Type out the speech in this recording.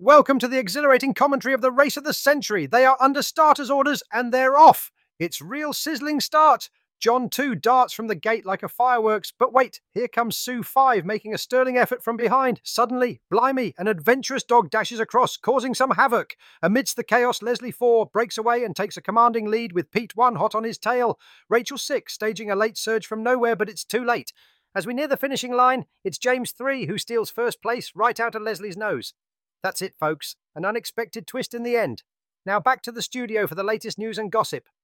Welcome to the exhilarating commentary of the race of the century. They are under starters' orders and they're off. It's real sizzling start. John 2 darts from the gate like a fireworks, but wait, here comes Sue 5 making a sterling effort from behind. Suddenly, blimey, an adventurous dog dashes across, causing some havoc. Amidst the chaos, Leslie 4 breaks away and takes a commanding lead with Pete 1 hot on his tail. Rachel 6 staging a late surge from nowhere, but it's too late. As we near the finishing line, it's James 3 who steals first place right out of Leslie's nose. That's it, folks. An unexpected twist in the end. Now back to the studio for the latest news and gossip.